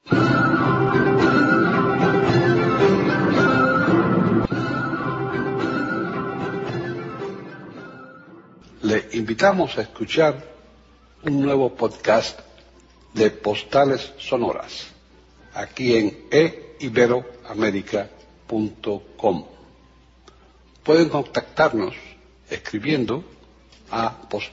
Le invitamos a escuchar un nuevo podcast de Postales Sonoras, aquí en eiberoamerica.com. Pueden contactarnos escribiendo a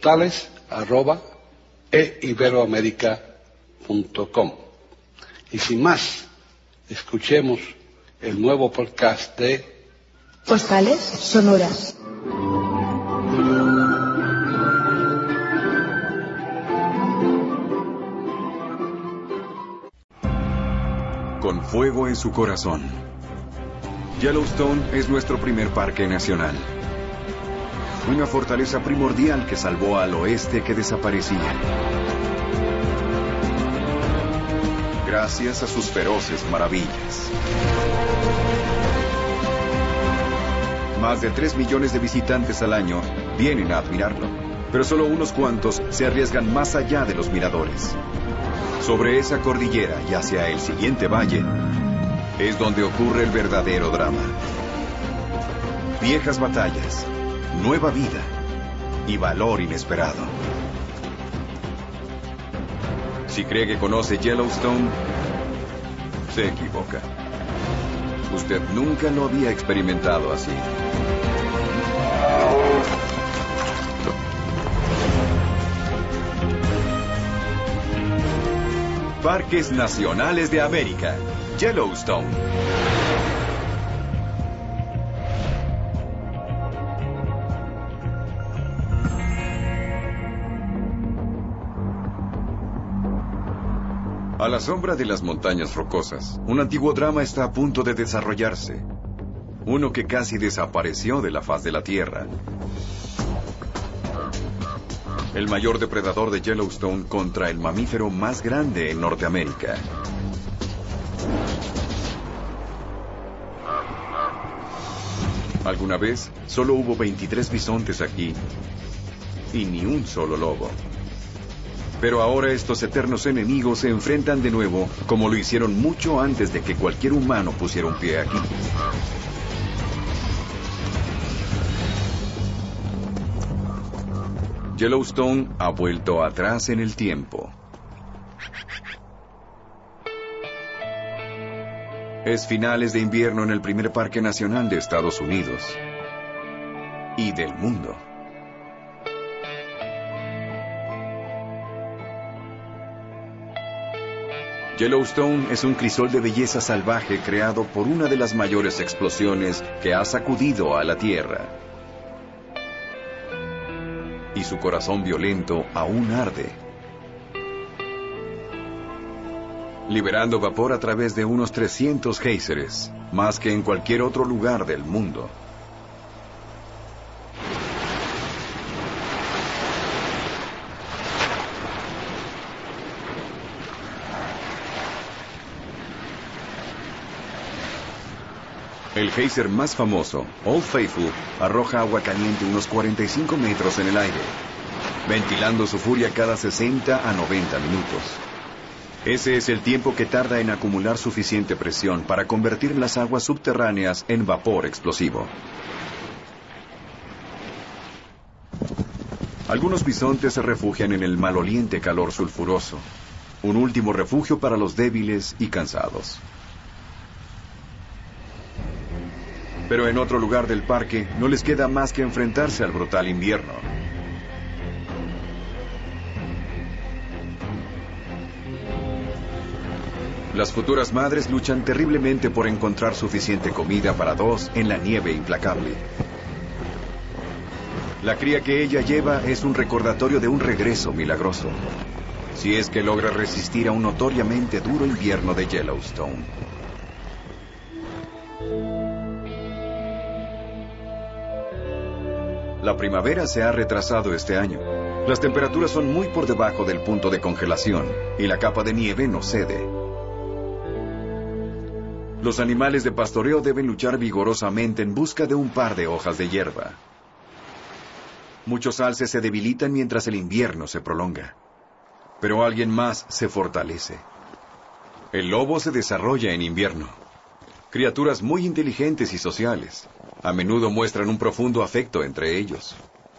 postales@eiberoamerica.com. Y sin más, escuchemos el nuevo podcast de Postales Sonoras. Con fuego en su corazón. Yellowstone es nuestro primer parque nacional. Una fortaleza primordial que salvó al oeste que desaparecía. Gracias a sus feroces maravillas. Más de 3 millones de visitantes al año vienen a admirarlo, pero solo unos cuantos se arriesgan más allá de los miradores. Sobre esa cordillera y hacia el siguiente valle es donde ocurre el verdadero drama. Viejas batallas, nueva vida y valor inesperado. Si cree que conoce Yellowstone, se equivoca. Usted nunca lo había experimentado así. Parques Nacionales de América, Yellowstone. A la sombra de las montañas rocosas, un antiguo drama está a punto de desarrollarse. Uno que casi desapareció de la faz de la Tierra. El mayor depredador de Yellowstone contra el mamífero más grande en Norteamérica. Alguna vez, solo hubo 23 bisontes aquí y ni un solo lobo. Pero ahora estos eternos enemigos se enfrentan de nuevo, como lo hicieron mucho antes de que cualquier humano pusiera un pie aquí. Yellowstone ha vuelto atrás en el tiempo. Es finales de invierno en el primer parque nacional de Estados Unidos y del mundo. Yellowstone es un crisol de belleza salvaje creado por una de las mayores explosiones que ha sacudido a la Tierra. Y su corazón violento aún arde, liberando vapor a través de unos 300 géiseres, más que en cualquier otro lugar del mundo. El geyser más famoso, Old Faithful, arroja agua caliente unos 45 metros en el aire, ventilando su furia cada 60 a 90 minutos. Ese es el tiempo que tarda en acumular suficiente presión para convertir las aguas subterráneas en vapor explosivo. Algunos bisontes se refugian en el maloliente calor sulfuroso, un último refugio para los débiles y cansados. Pero en otro lugar del parque no les queda más que enfrentarse al brutal invierno. Las futuras madres luchan terriblemente por encontrar suficiente comida para dos en la nieve implacable. La cría que ella lleva es un recordatorio de un regreso milagroso, si es que logra resistir a un notoriamente duro invierno de Yellowstone. La primavera se ha retrasado este año. Las temperaturas son muy por debajo del punto de congelación y la capa de nieve no cede. Los animales de pastoreo deben luchar vigorosamente en busca de un par de hojas de hierba. Muchos alces se debilitan mientras el invierno se prolonga. Pero alguien más se fortalece. El lobo se desarrolla en invierno. Criaturas muy inteligentes y sociales. A menudo muestran un profundo afecto entre ellos.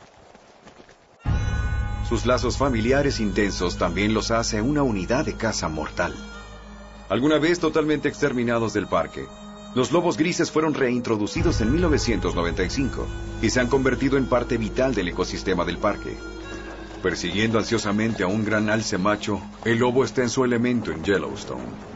Sus lazos familiares intensos también los hace una unidad de caza mortal. Alguna vez totalmente exterminados del parque, los lobos grises fueron reintroducidos en 1995 y se han convertido en parte vital del ecosistema del parque. Persiguiendo ansiosamente a un gran alce macho, el lobo está en su elemento en Yellowstone.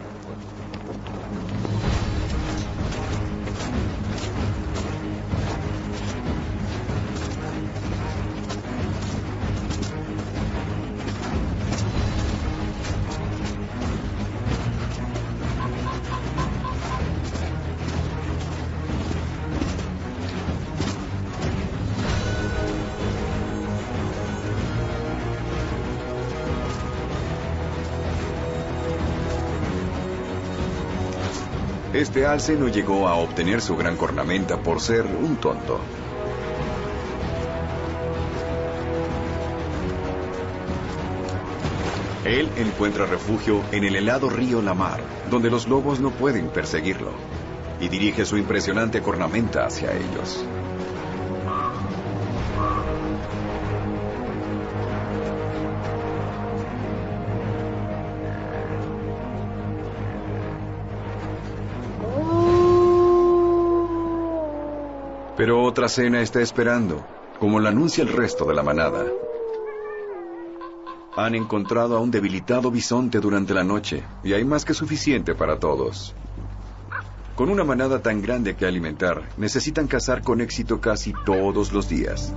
Este alce no llegó a obtener su gran cornamenta por ser un tonto. Él encuentra refugio en el helado río Lamar, donde los lobos no pueden perseguirlo, y dirige su impresionante cornamenta hacia ellos. Pero otra cena está esperando, como la anuncia el resto de la manada. Han encontrado a un debilitado bisonte durante la noche, y hay más que suficiente para todos. Con una manada tan grande que alimentar, necesitan cazar con éxito casi todos los días.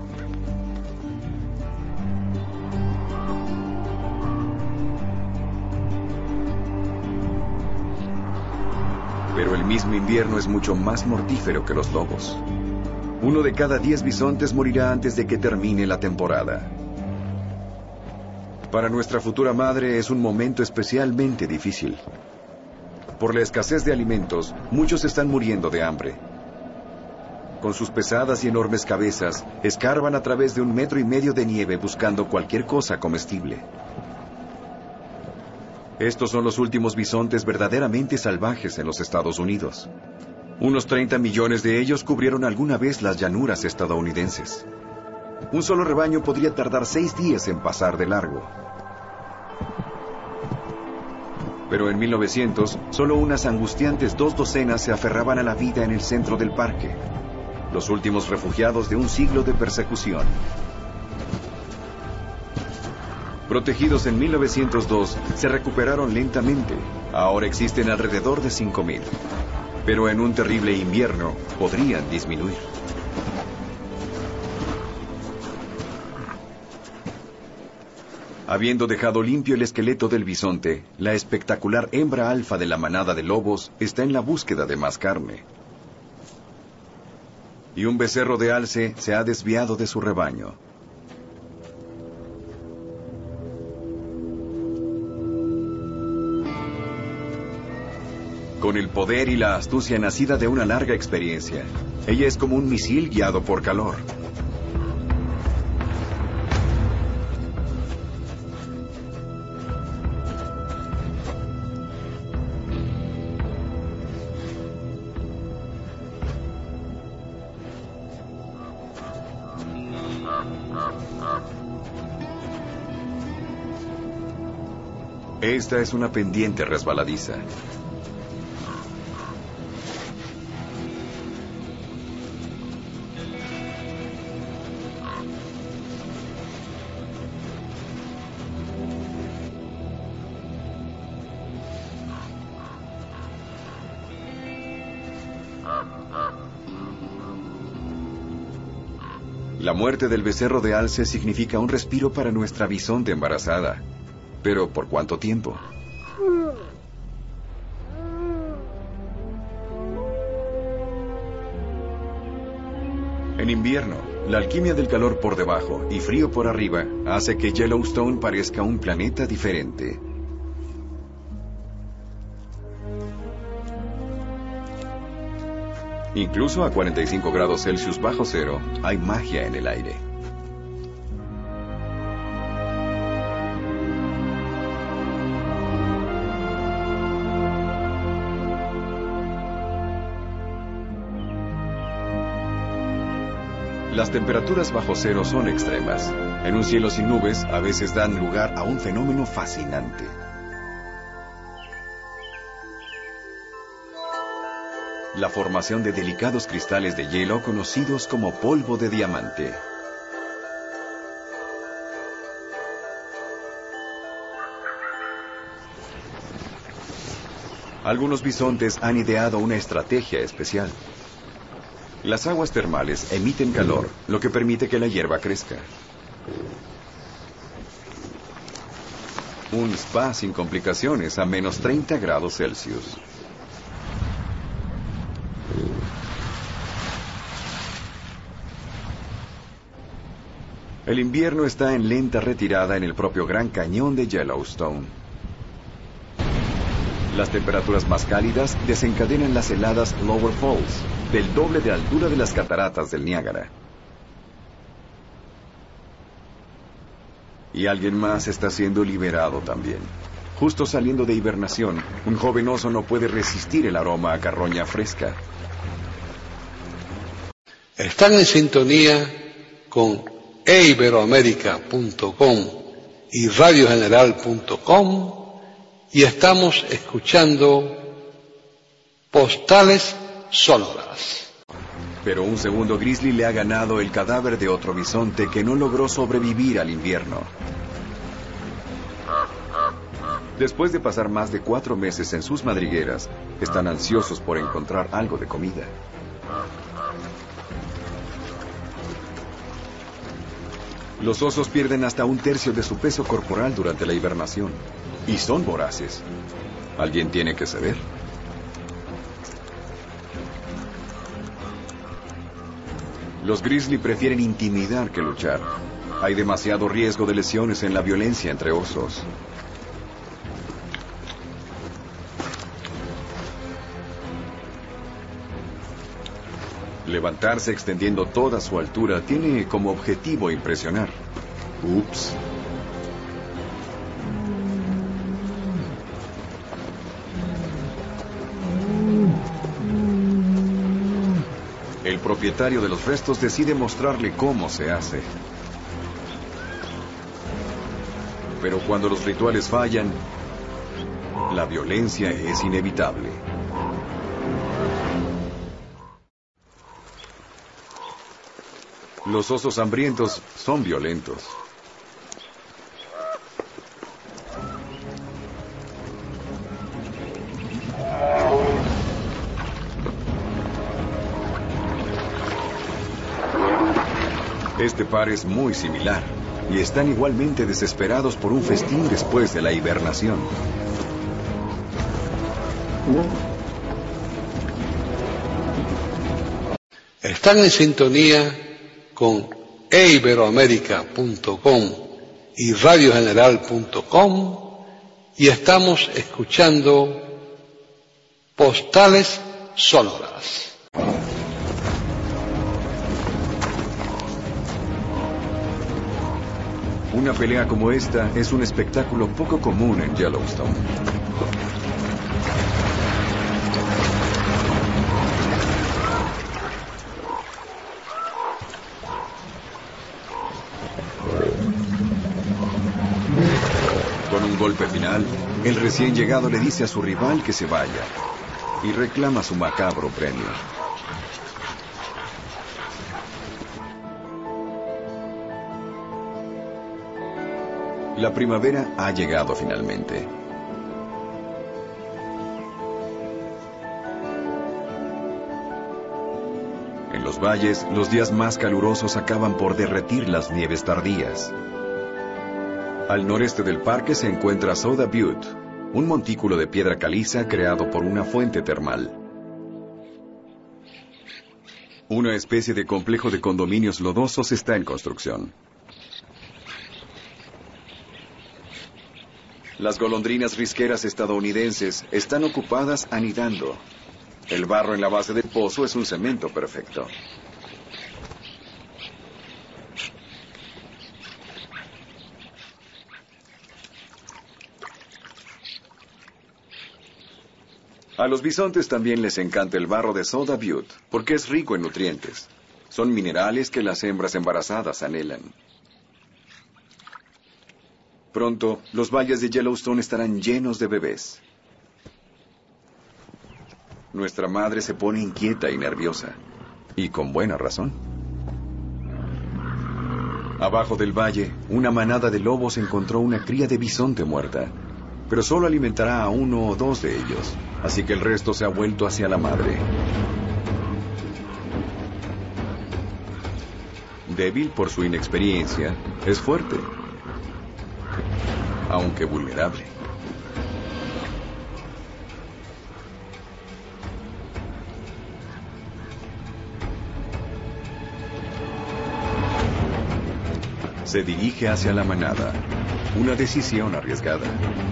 Pero el mismo invierno es mucho más mortífero que los lobos. 1 de cada 10 bisontes morirá antes de que termine la temporada. Para nuestra futura madre es un momento especialmente difícil. Por la escasez de alimentos, muchos están muriendo de hambre. Con sus pesadas y enormes cabezas, escarban a través de 1,5 metros de nieve buscando cualquier cosa comestible. Estos son los últimos bisontes verdaderamente salvajes en los Estados Unidos. Unos 30 millones de ellos cubrieron alguna vez las llanuras estadounidenses. Un solo rebaño podría tardar 6 días en pasar de largo. Pero en 1900, solo unas angustiantes 2 docenas se aferraban a la vida en el centro del parque. Los últimos refugiados de un siglo de persecución. Protegidos en 1902, se recuperaron lentamente. Ahora existen alrededor de 5,000. Pero en un terrible invierno podrían disminuir. Habiendo dejado limpio el esqueleto del bisonte, la espectacular hembra alfa de la manada de lobos está en la búsqueda de más carne. Y un becerro de alce se ha desviado de su rebaño. Con el poder y la astucia nacida de una larga experiencia, ella es como un misil guiado por calor. Esta es una pendiente resbaladiza. La muerte del becerro de alce significa un respiro para nuestra bisonte embarazada. ¿Pero por cuánto tiempo? En invierno, la alquimia del calor por debajo y frío por arriba hace que Yellowstone parezca un planeta diferente. Incluso a 45 grados Celsius bajo cero, hay magia en el aire. Las temperaturas bajo cero son extremas. En un cielo sin nubes, a veces dan lugar a un fenómeno fascinante. La formación de delicados cristales de hielo conocidos como polvo de diamante. Algunos bisontes han ideado una estrategia especial. Las aguas termales emiten calor, lo que permite que la hierba crezca. Un spa sin complicaciones a menos 30 grados Celsius. El invierno está en lenta retirada en el propio Gran Cañón de Yellowstone. Las temperaturas más cálidas desencadenan las heladas Lower Falls, del doble de altura de las cataratas del Niágara. Y alguien más está siendo liberado también. Justo saliendo de hibernación, un joven oso no puede resistir el aroma a carroña fresca. Están en sintonía con eiberoamerica.com y radiogeneral.com y estamos escuchando Postales Sonoras. Pero un segundo grizzly le ha ganado el cadáver de otro bisonte que no logró sobrevivir al invierno. Después de pasar más de 4 meses en sus madrigueras, están ansiosos por encontrar algo de comida. Los osos pierden hasta 1/3 de su peso corporal durante la hibernación. Y son voraces. Alguien tiene que ceder. Los grizzly prefieren intimidar que luchar. Hay demasiado riesgo de lesiones en la violencia entre osos. Levantarse extendiendo toda su altura tiene como objetivo impresionar. Ups. El propietario de los restos decide mostrarle cómo se hace. Pero cuando los rituales fallan, la violencia es inevitable. Los osos hambrientos son violentos. Este par es muy similar y están igualmente desesperados por un festín después de la hibernación. Están en sintonía con eiberoamerica.com y radiogeneral.com y estamos escuchando Postales Sonoras. Una pelea como esta es un espectáculo poco común en Yellowstone. Con un golpe final, el recién llegado le dice a su rival que se vaya y reclama su macabro premio. La primavera ha llegado finalmente. En los valles, los días más calurosos acaban por derretir las nieves tardías. Al noreste del parque se encuentra Soda Butte, un montículo de piedra caliza creado por una fuente termal. Una especie de complejo de condominios lodosos está en construcción. Las golondrinas risqueras estadounidenses están ocupadas anidando. El barro en la base del pozo es un cemento perfecto. A los bisontes también les encanta el barro de Soda Butte, porque es rico en nutrientes. Son minerales que las hembras embarazadas anhelan. Pronto, los valles de Yellowstone estarán llenos de bebés. Nuestra madre se pone inquieta y nerviosa. Y con buena razón. Abajo del valle, una manada de lobos encontró una cría de bisonte muerta. Pero solo alimentará a 1 o 2 de ellos. Así que el resto se ha vuelto hacia la madre. Débil por su inexperiencia, es fuerte. Aunque vulnerable. Se dirige hacia la manada. Una decisión arriesgada.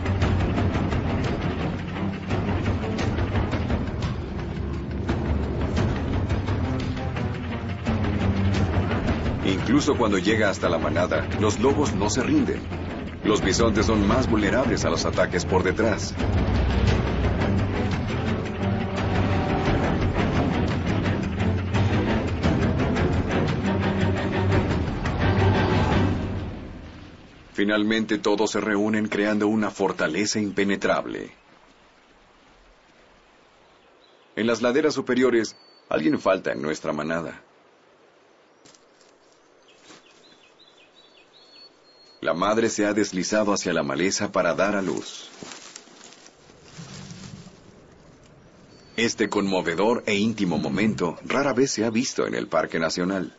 Incluso cuando llega hasta la manada, los lobos no se rinden. Los bisontes son más vulnerables a los ataques por detrás. Finalmente todos se reúnen creando una fortaleza impenetrable. En las laderas superiores, alguien falta en nuestra manada. La madre se ha deslizado hacia la maleza para dar a luz. Este conmovedor e íntimo momento rara vez se ha visto en el Parque Nacional.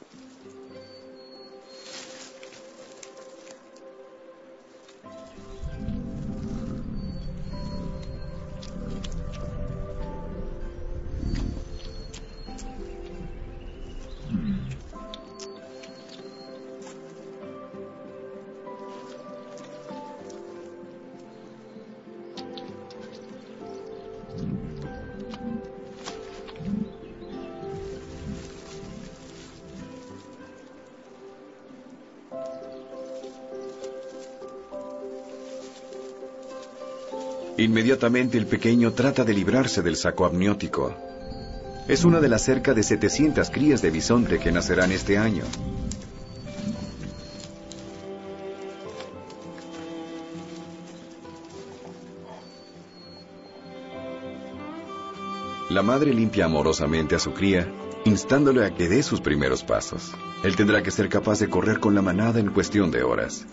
Inmediatamente el pequeño trata de librarse del saco amniótico. Es una de las cerca de 700 crías de bisonte que nacerán este año. La madre limpia amorosamente a su cría, instándole a que dé sus primeros pasos. Él tendrá que ser capaz de correr con la manada en cuestión de horas.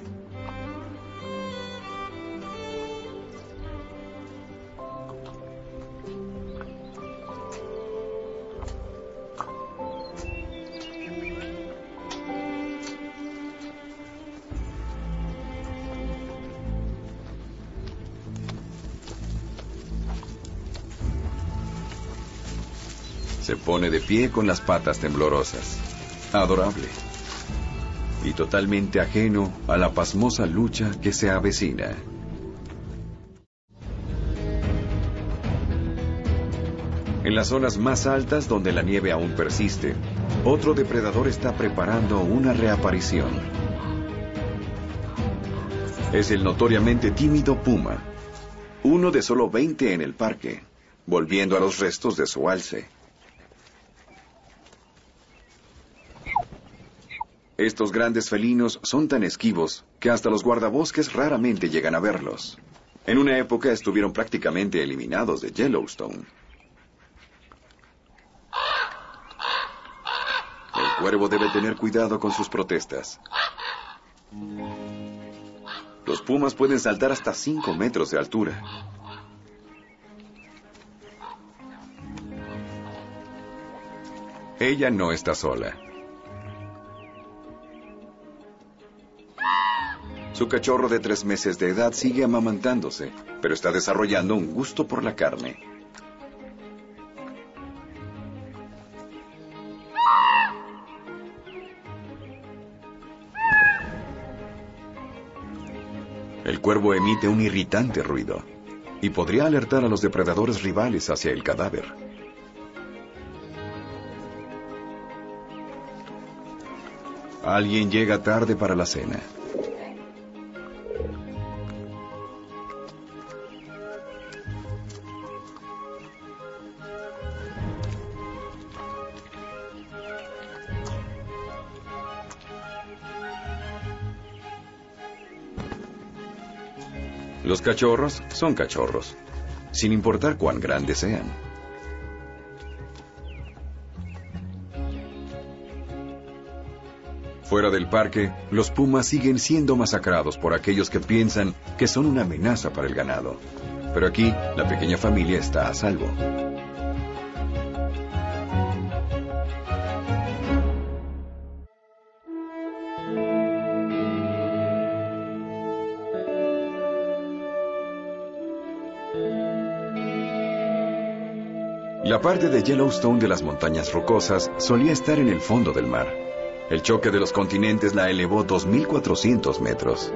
Se pone de pie con las patas temblorosas. Adorable. Y totalmente ajeno a la pasmosa lucha que se avecina. En las zonas más altas donde la nieve aún persiste, otro depredador está preparando una reaparición. Es el notoriamente tímido puma. Uno de solo 20 en el parque, volviendo a los restos de su alce. Estos grandes felinos son tan esquivos que hasta los guardabosques raramente llegan a verlos. En una época estuvieron prácticamente eliminados de Yellowstone. El cuervo debe tener cuidado con sus protestas. Los pumas pueden saltar hasta 5 metros de altura. Ella no está sola. Su cachorro de 3 meses de edad sigue amamantándose, pero está desarrollando un gusto por la carne. El cuervo emite un irritante ruido y podría alertar a los depredadores rivales hacia el cadáver. Alguien llega tarde para la cena. Los cachorros son cachorros, sin importar cuán grandes sean. Fuera del parque, los pumas siguen siendo masacrados por aquellos que piensan que son una amenaza para el ganado. Pero aquí, la pequeña familia está a salvo. La parte de Yellowstone de las montañas rocosas solía estar en el fondo del mar. El choque de los continentes la elevó 2.400 metros.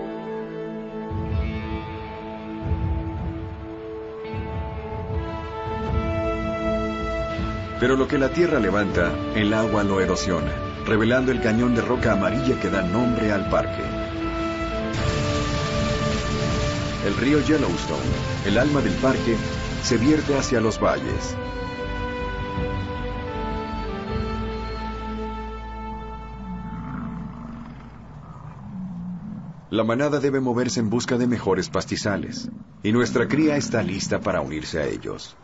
Pero lo que la tierra levanta, el agua lo erosiona, revelando el cañón de roca amarilla que da nombre al parque. El río Yellowstone, el alma del parque, se vierte hacia los valles. La manada debe moverse en busca de mejores pastizales, y nuestra cría está lista para unirse a ellos.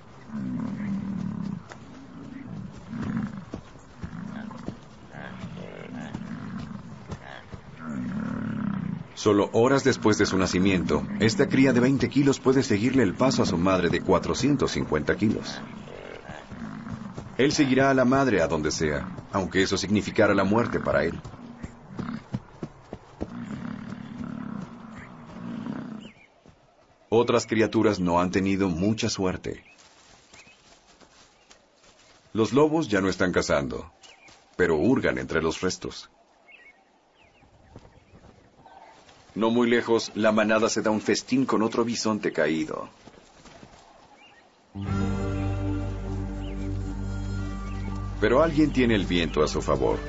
Solo horas después de su nacimiento, esta cría de 20 kilos puede seguirle el paso a su madre de 450 kilos. Él seguirá a la madre a donde sea, aunque eso significara la muerte para él. Otras criaturas no han tenido mucha suerte. Los lobos ya no están cazando, pero hurgan entre los restos. No muy lejos, la manada se da un festín con otro bisonte caído. Pero alguien tiene el viento a su favor.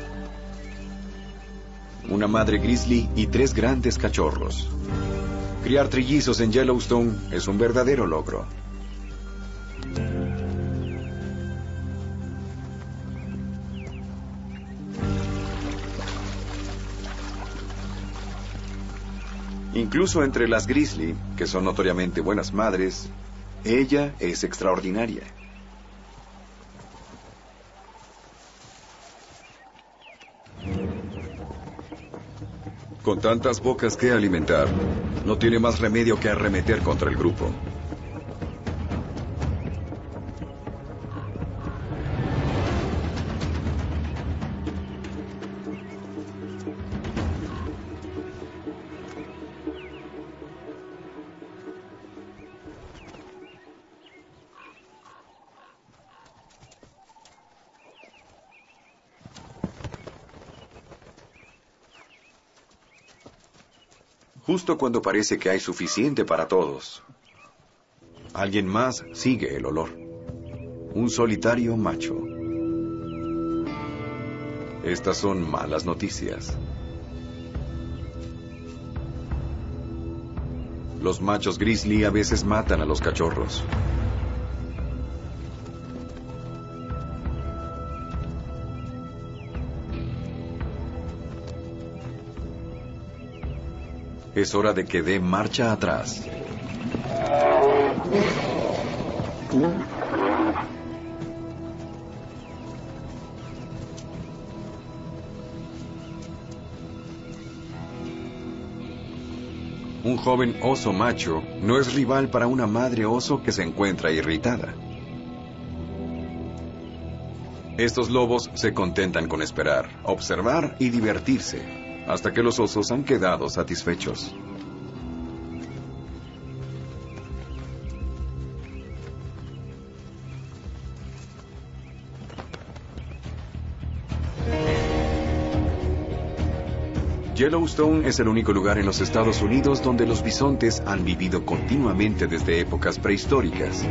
Una madre grizzly y 3 grandes cachorros. Criar trillizos en Yellowstone es un verdadero logro. Incluso entre las grizzly, que son notoriamente buenas madres, ella es extraordinaria. Con tantas bocas que alimentar, no tiene más remedio que arremeter contra el grupo. Justo cuando parece que hay suficiente para todos, alguien más sigue el olor. Un solitario macho. Estas son malas noticias. Los machos grizzly a veces matan a los cachorros. Es hora de que dé marcha atrás. Un joven oso macho no es rival para una madre oso que se encuentra irritada. Estos lobos se contentan con esperar, observar y divertirse, hasta que los osos han quedado satisfechos. Yellowstone es el único lugar en los Estados Unidos donde los bisontes han vivido continuamente desde épocas prehistóricas.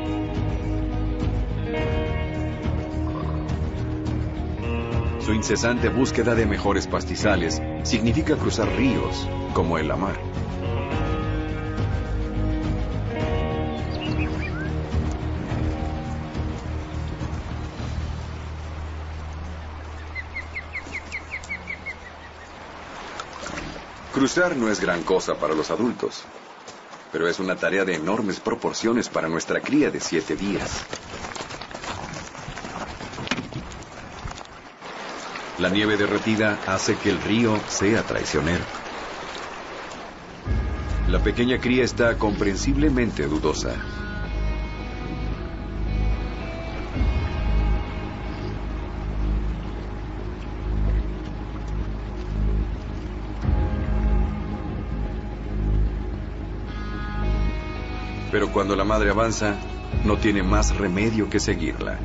Su incesante búsqueda de mejores pastizales significa cruzar ríos, como en la mar. Cruzar no es gran cosa para los adultos, pero es una tarea de enormes proporciones para nuestra cría de 7 días. La nieve derretida hace que el río sea traicionero. La pequeña cría está comprensiblemente dudosa. Pero cuando la madre avanza, no tiene más remedio que seguirla.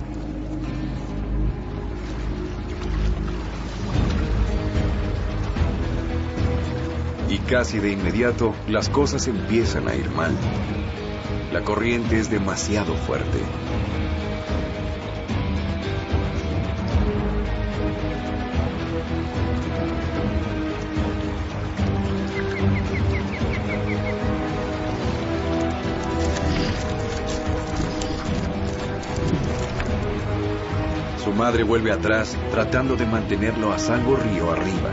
Y casi de inmediato, las cosas empiezan a ir mal. La corriente es demasiado fuerte. Su madre vuelve atrás, tratando de mantenerlo a salvo río arriba.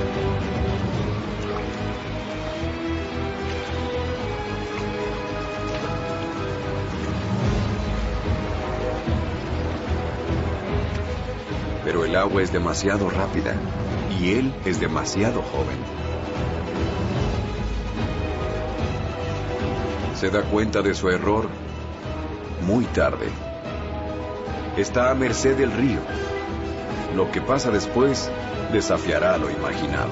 Pero el agua es demasiado rápida y él es demasiado joven. Se da cuenta de su error muy tarde. Está a merced del río. Lo que pasa después desafiará lo imaginado.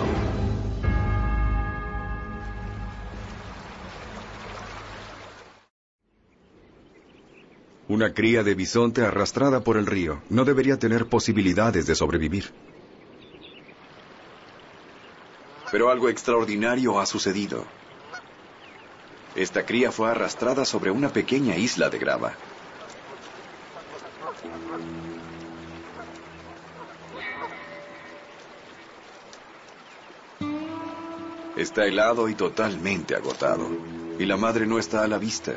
Una cría de bisonte arrastrada por el río no debería tener posibilidades de sobrevivir. Pero algo extraordinario ha sucedido. Esta cría fue arrastrada sobre una pequeña isla de grava. Está helado y totalmente agotado, y la madre no está a la vista.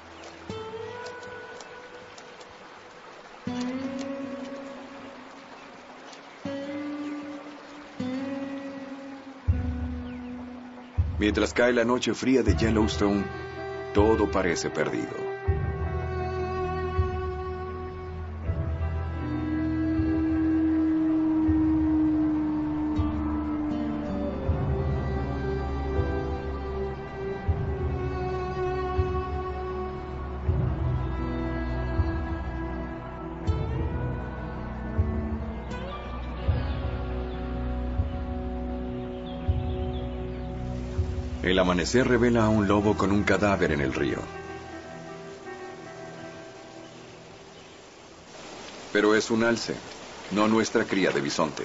Mientras cae la noche fría de Yellowstone, todo parece perdido. El amanecer revela a un lobo con un cadáver en el río. Pero es un alce, no nuestra cría de bisonte.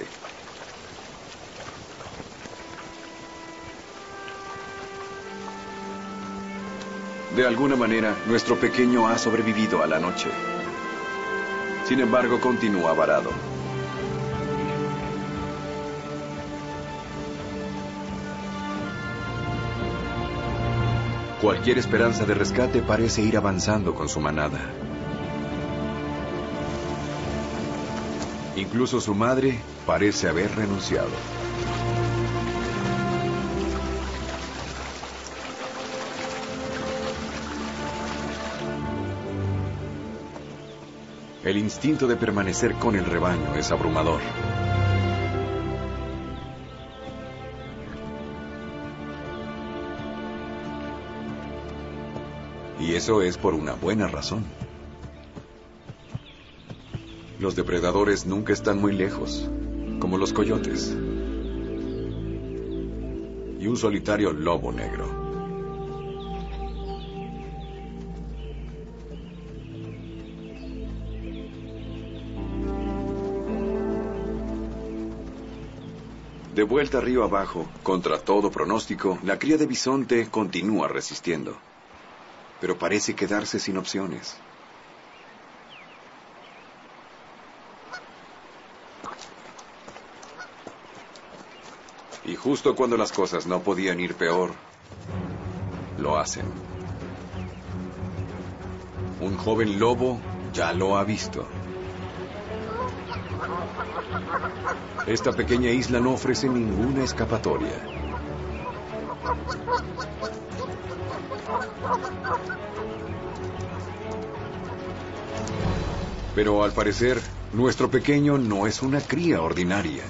De alguna manera, nuestro pequeño ha sobrevivido a la noche. Sin embargo, continúa varado. Cualquier esperanza de rescate parece ir avanzando con su manada. Incluso su madre parece haber renunciado. El instinto de permanecer con el rebaño es abrumador. Y eso es por una buena razón. Los depredadores nunca están muy lejos, como los coyotes. Y un solitario lobo negro. De vuelta río abajo, contra todo pronóstico, la cría de bisonte continúa resistiendo. Pero parece quedarse sin opciones. Y justo cuando las cosas no podían ir peor, lo hacen. Un joven lobo ya lo ha visto. Esta pequeña isla no ofrece ninguna escapatoria. Pero al parecer, nuestro pequeño no es una cría ordinaria.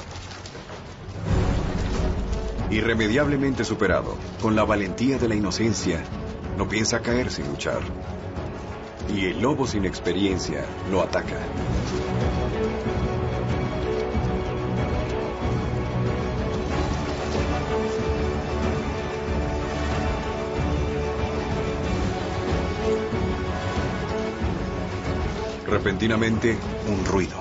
Irremediablemente superado, con la valentía de la inocencia, no piensa caer sin luchar. Y el lobo sin experiencia lo ataca. Repentinamente, un ruido.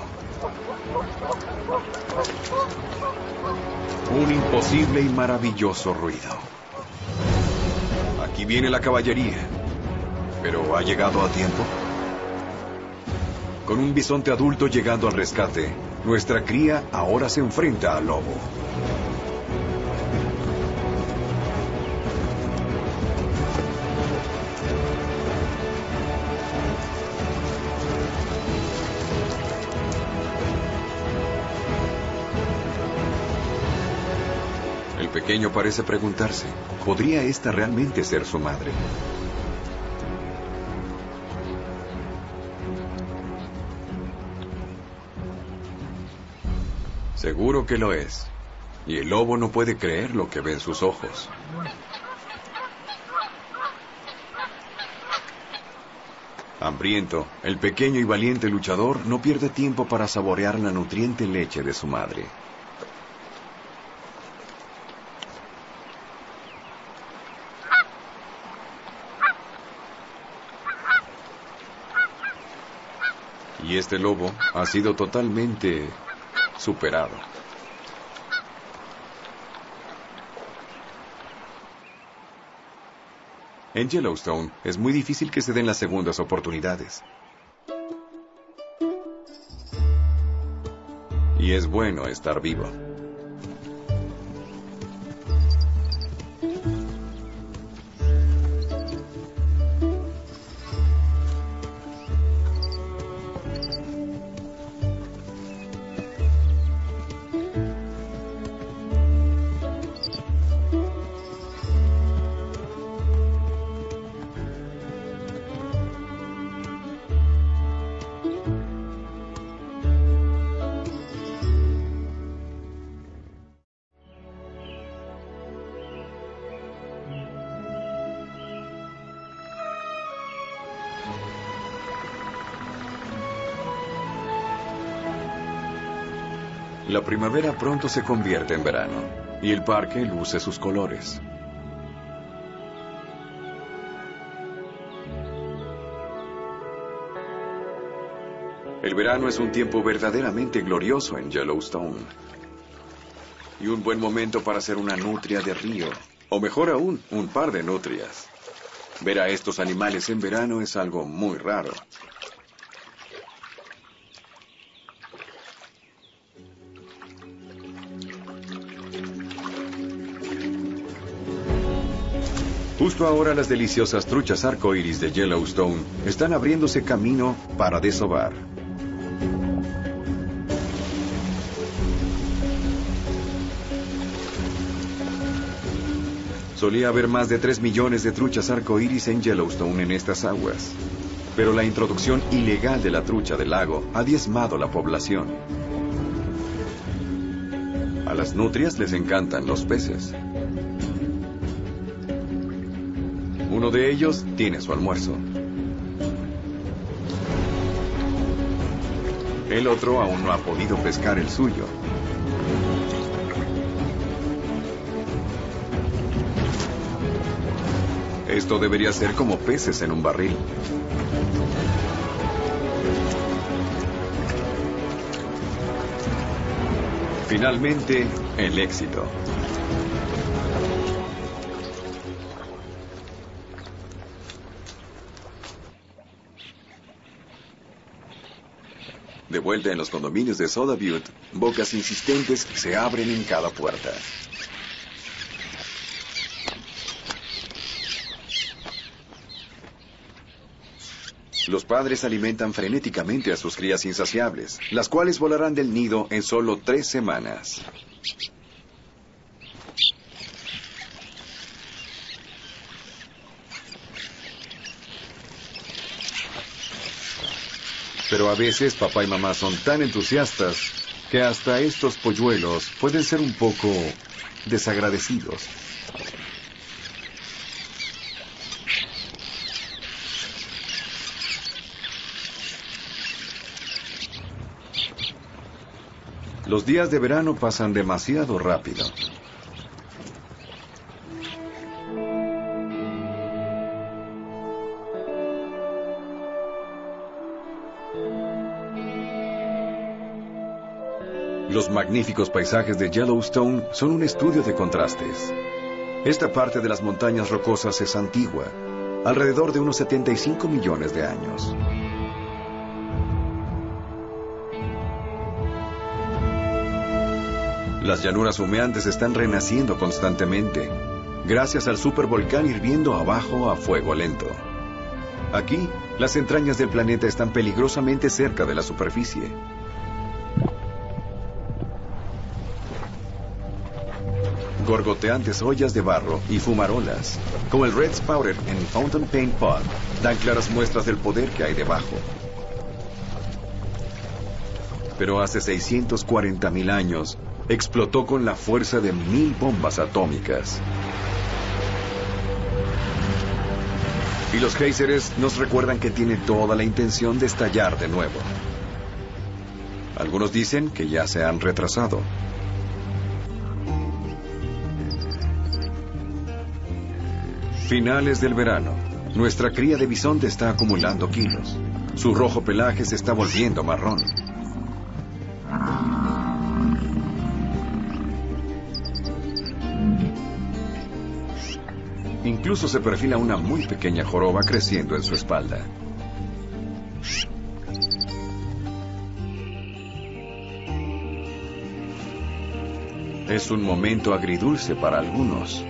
Un imposible y maravilloso ruido. Aquí viene la caballería. ¿Pero ha llegado a tiempo? Con un bisonte adulto llegando al rescate, nuestra cría ahora se enfrenta al lobo. El pequeño parece preguntarse, ¿podría esta realmente ser su madre? Seguro que lo es. Y el lobo no puede creer lo que ve en sus ojos. Hambriento, el pequeño y valiente luchador no pierde tiempo para saborear la nutriente leche de su madre. Y este lobo ha sido totalmente superado. En Yellowstone es muy difícil que se den las segundas oportunidades. Y es bueno estar vivo. La primavera pronto se convierte en verano, y el parque luce sus colores. El verano es un tiempo verdaderamente glorioso en Yellowstone. Y un buen momento para ser una nutria de río, o mejor aún, un par de nutrias. Ver a estos animales en verano es algo muy raro. Justo ahora las deliciosas truchas arcoíris de Yellowstone están abriéndose camino para desovar. Solía haber más de 3 millones de truchas arcoíris en Yellowstone en estas aguas. Pero la introducción ilegal de la trucha del lago ha diezmado la población. A las nutrias les encantan los peces. Uno de ellos tiene su almuerzo. El otro aún no ha podido pescar el suyo. Esto debería ser como peces en un barril. Finalmente, el éxito. De vuelta en los condominios de Soda Butte, bocas insistentes se abren en cada puerta. Los padres alimentan frenéticamente a sus crías insaciables, las cuales volarán del nido en solo 3 semanas. Pero a veces papá y mamá son tan entusiastas que hasta estos polluelos pueden ser un poco desagradecidos. Los días de verano pasan demasiado rápido. Los magníficos paisajes de Yellowstone son un estudio de contrastes. Esta parte de las montañas rocosas es antigua, alrededor de unos 75 millones de años. Las llanuras humeantes están renaciendo constantemente, gracias al supervolcán hirviendo abajo a fuego lento. Aquí, las entrañas del planeta están peligrosamente cerca de la superficie. Gorgoteantes ollas de barro y fumarolas, como el Red Spouter en Fountain Paint Pot, dan claras muestras del poder que hay debajo. Pero hace 640.000 años, explotó con la fuerza de 1000 bombas atómicas. Y los géiseres nos recuerdan que tiene toda la intención de estallar de nuevo. Algunos dicen que ya se han retrasado. Finales del verano. Nuestra cría de bisonte está acumulando kilos. Su rojo pelaje se está volviendo marrón. Incluso se perfila una muy pequeña joroba creciendo en su espalda. Es un momento agridulce para algunos.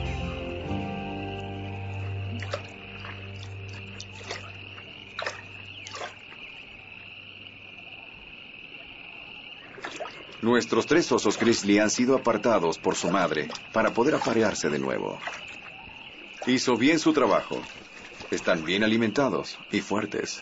Nuestros 3 osos grizzly han sido apartados por su madre para poder aparearse de nuevo. Hizo bien su trabajo. Están bien alimentados y fuertes.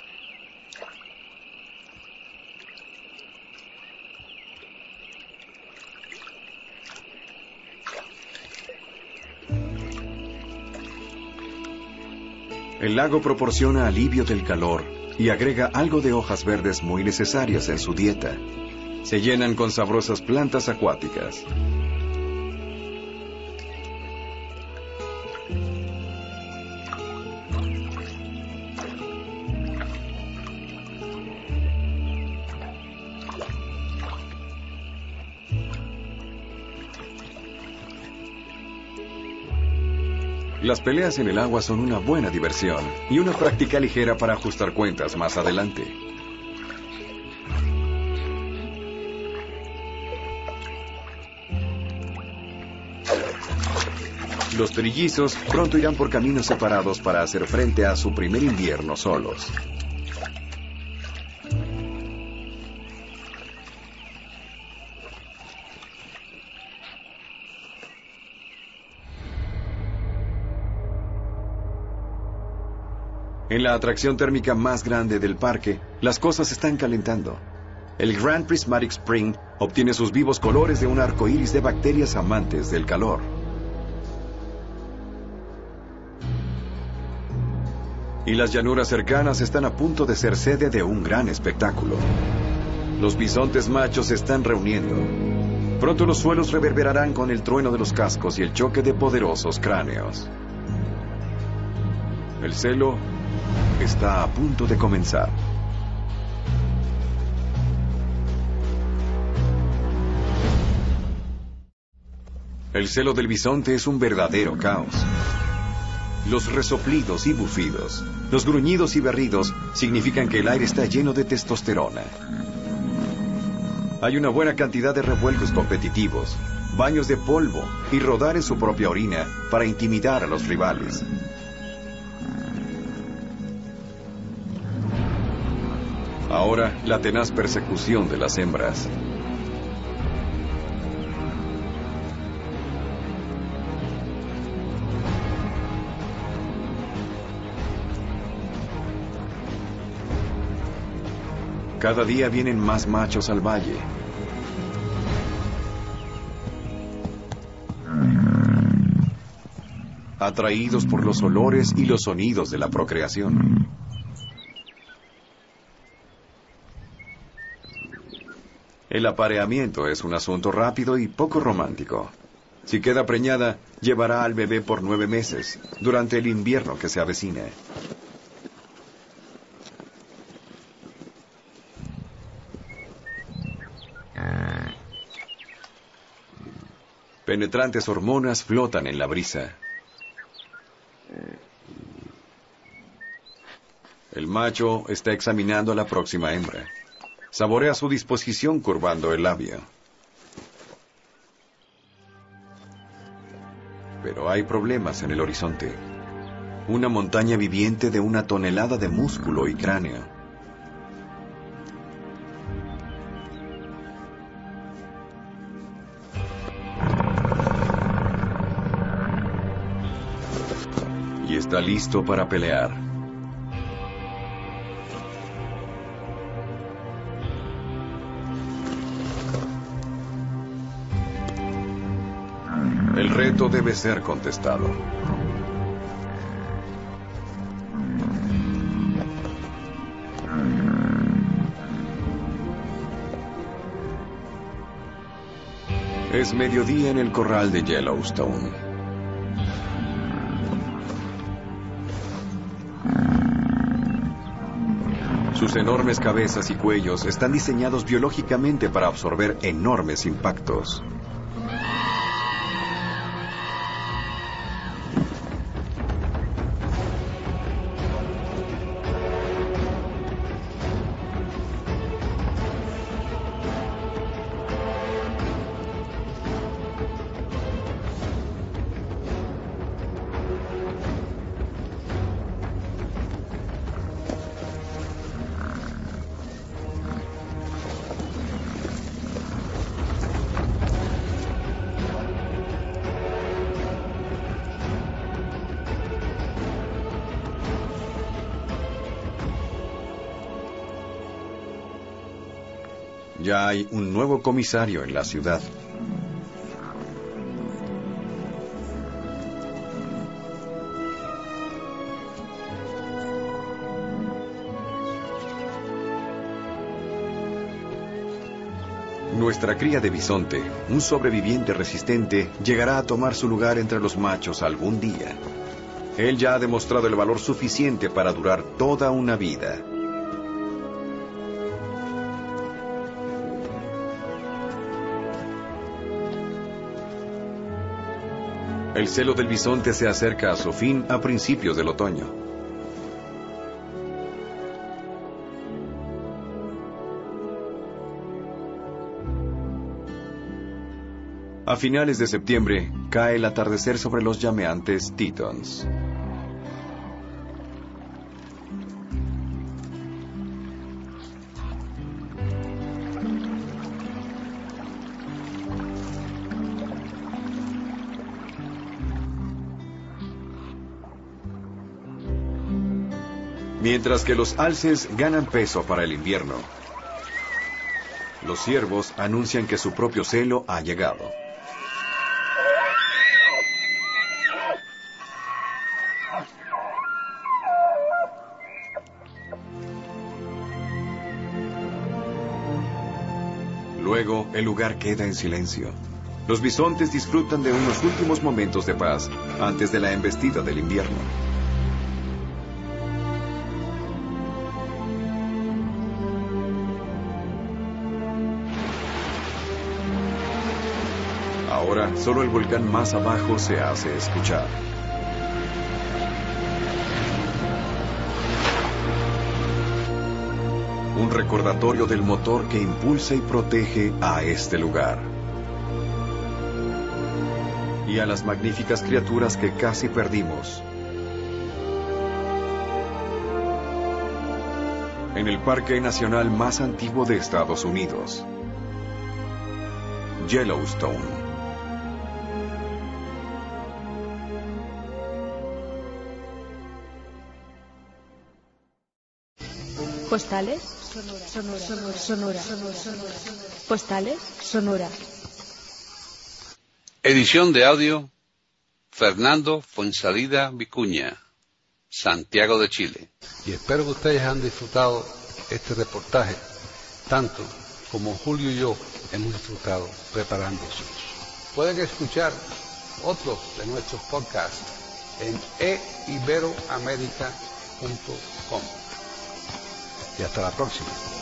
El lago proporciona alivio del calor y agrega algo de hojas verdes muy necesarias en su dieta. Se llenan con sabrosas plantas acuáticas. Las peleas en el agua son una buena diversión y una práctica ligera para ajustar cuentas más adelante. Los trillizos pronto irán por caminos separados para hacer frente a su primer invierno solos. En la atracción térmica más grande del parque, las cosas se están calentando. El Grand Prismatic Spring obtiene sus vivos colores de un arco iris de bacterias amantes del calor. Y las llanuras cercanas están a punto de ser sede de un gran espectáculo. Los bisontes machos se están reuniendo. Pronto los suelos reverberarán con el trueno de los cascos y el choque de poderosos cráneos. El celo está a punto de comenzar. El celo del bisonte es un verdadero caos. Los resoplidos y bufidos, los gruñidos y berridos significan que el aire está lleno de testosterona. Hay una buena cantidad de revuelcos competitivos, baños de polvo y rodar en su propia orina para intimidar a los rivales. Ahora, la tenaz persecución de las hembras. Cada día vienen más machos al valle. Atraídos por los olores y los sonidos de la procreación. El apareamiento es un asunto rápido y poco romántico. Si queda preñada, llevará al bebé por 9 meses, durante el invierno que se avecina. Penetrantes hormonas flotan en la brisa. El macho está examinando a la próxima hembra. Saborea su disposición curvando el labio. Pero hay problemas en el horizonte. Una montaña viviente de 1 tonelada de músculo y cráneo. Y está listo para pelear. El reto debe ser contestado. Es mediodía en el corral de Yellowstone. Sus enormes cabezas y cuellos están diseñados biológicamente para absorber enormes impactos. Ya hay un nuevo comisario en la ciudad. Nuestra cría de bisonte, un sobreviviente resistente, llegará a tomar su lugar entre los machos algún día. Él ya ha demostrado el valor suficiente para durar toda una vida. El celo del bisonte se acerca a su fin a principios del otoño. A finales de septiembre, cae el atardecer sobre los llameantes Tetons. Mientras que los alces ganan peso para el invierno, los ciervos anuncian que su propio celo ha llegado. Luego, el lugar queda en silencio. Los bisontes disfrutan de unos últimos momentos de paz antes de la embestida del invierno. Ahora, solo el volcán más abajo se hace escuchar. Un recordatorio del motor que impulsa y protege a este lugar. Y a las magníficas criaturas que casi perdimos. En el parque nacional más antiguo de Estados Unidos. Yellowstone. Postales Sonora. Postales Sonora. Edición de audio, Fernando Fuensalida Vicuña, Santiago de Chile. Y espero que ustedes han disfrutado este reportaje, tanto como Julio y yo hemos disfrutado preparándose. Pueden escuchar otros de nuestros podcasts en eiberoamerica.com. Y hasta la próxima.